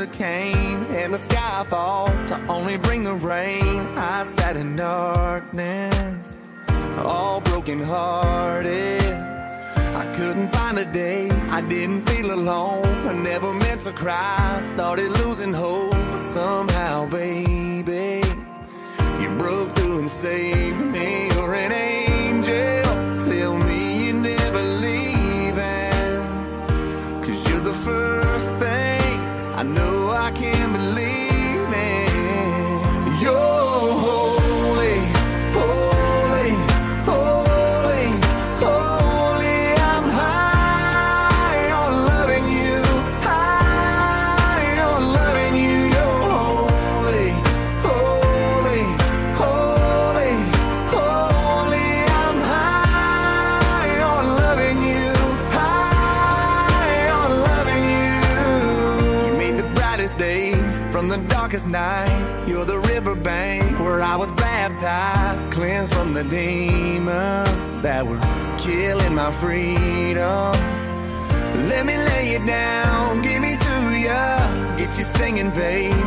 winter came and the sky fall to only bring the rain. I sat in darkness, all broken hearted. I couldn't find a day I didn't feel alone. I never meant to cry, started losing hope, but somehow, baby, you broke through and saved me. You're an angel, tell me you're never leaving, 'cause you're the first thing I know I can believe in. You're holy, holy, holy, holy. I'm high on loving you, high on loving you. You're holy, holy, holy, holy. I'm high on loving you, high on loving you. You made the brightest days from the darkest nights. You're the riverbank where I was baptized, cleansed from the demons that were killing my freedom. Let me lay it down, give me to ya, get you singing, babe.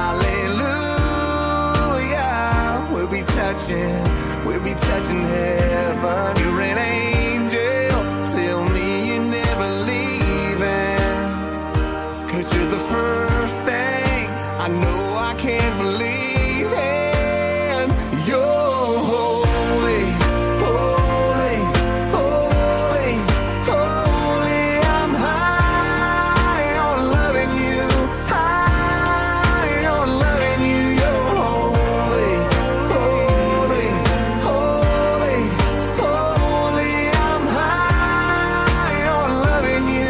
Hallelujah. We'll be touching heaven. You're an angel, tell me you're never leaving, 'cause you're the first thing I know I can't believe in. You're holy, holy, holy, holy. I'm high on loving you, high on loving you. You're holy, holy, holy, holy. I'm high on loving you,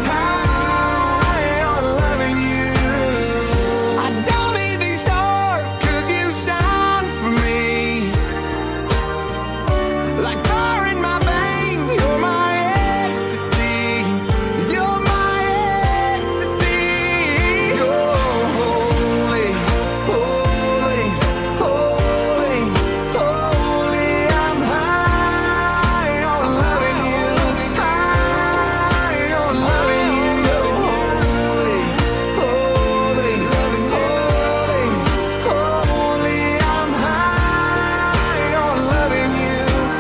high on loving you. I don't need these stars 'cause you shine for me. Like fire in my veins, you're my ecstasy. You're my ecstasy. You're holy, holy, holy, holy. I'm high on loving you, high on loving you. You're holy, holy, holy, holy. I'm high on loving you,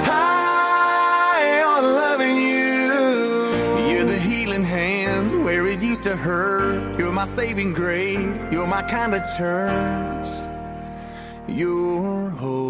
high on loving you. You're the healing hands where it used to hurt. You're my saving grace. You're my kind of church. You're holy.